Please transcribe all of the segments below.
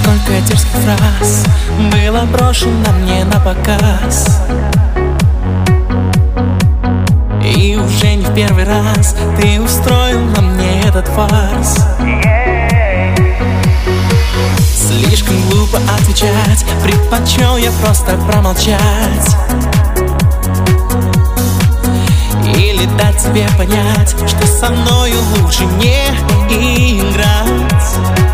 Сколько дерзких фраз было брошено мне на показ, и уже не в первый раз ты устроил на мне этот фарс. Слишком глупо отвечать, предпочел я просто промолчать или дать тебе понять, что со мною лучше не играть.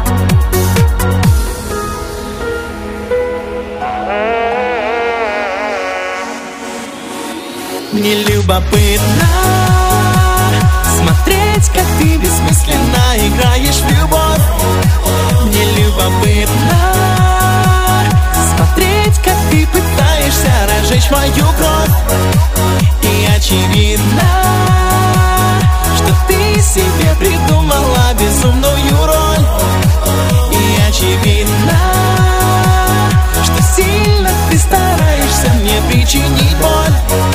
Мне любопытно смотреть, как ты бессмысленно играешь в любовь. Мне любопытно смотреть, как ты пытаешься разжечь мою кровь. И очевидно, что ты себе придумала безумную роль. И очевидно, что сильно ты стараешься мне причинить боль.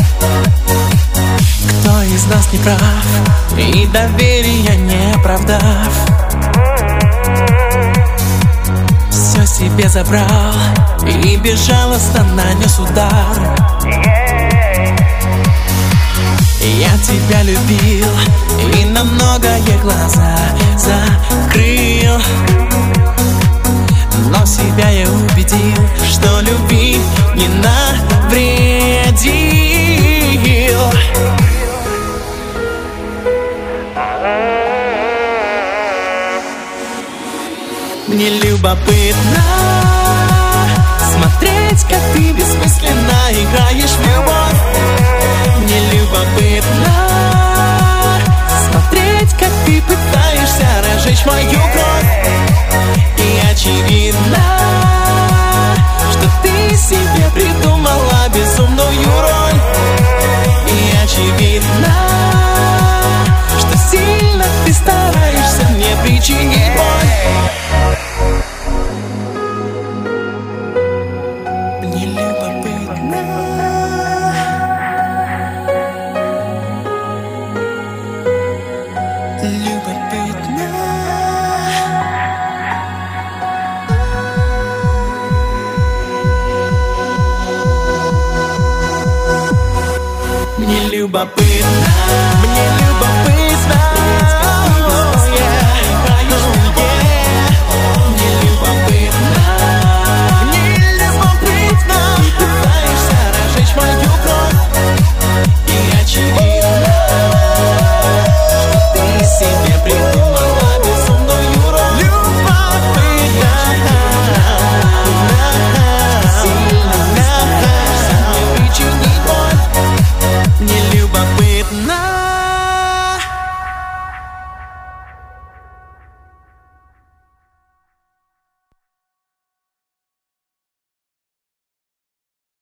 Кто из нас не прав и доверия не оправдав, все себе забрал и безжалостно нанес удар. Я тебя любил и на многое глаза закрыл, но себя я убедил, что любви не навредил. Мне любопытно смотреть, как ты бессмысленно играешь в любовь. Мне любопытно смотреть, как ты пытаешься разжечь мою кровь. И очевидно, что ты себе придумала безумную роль. И очевидно, что сильно ты стараешься мне причинить боль. Мне любопытно. Любопытно. Мне любопытно.